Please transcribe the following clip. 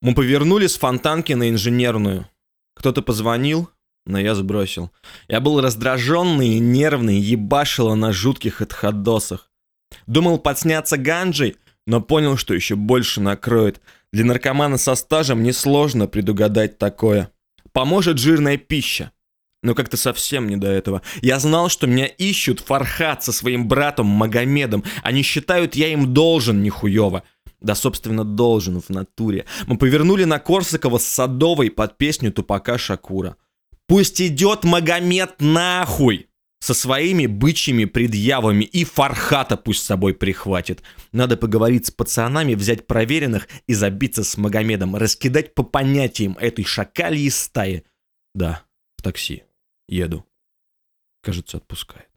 Мы повернули с Фонтанки на Инженерную. Кто-то позвонил, но я сбросил. Я был раздраженный и нервный, ебашило на жутких отходосах. Думал подсняться ганджей, но понял, что еще больше накроет. Для наркомана со стажем несложно предугадать такое. Поможет жирная пища. Но как-то совсем не до этого. Я знал, что меня ищут Фархад со своим братом Магомедом. Они считают, я им должен нихуево. Да, собственно, должен в натуре. Мы повернули на Корсакова с Садовой под песню Тупака Шакура. Пусть идет Магомед нахуй! Со своими бычьими предъявами, и Фархата пусть с собой прихватит. Надо поговорить с пацанами, взять проверенных и забиться с Магомедом, раскидать по понятиям этой шакальей стаи. Да, в такси. Еду. Кажется, отпускает.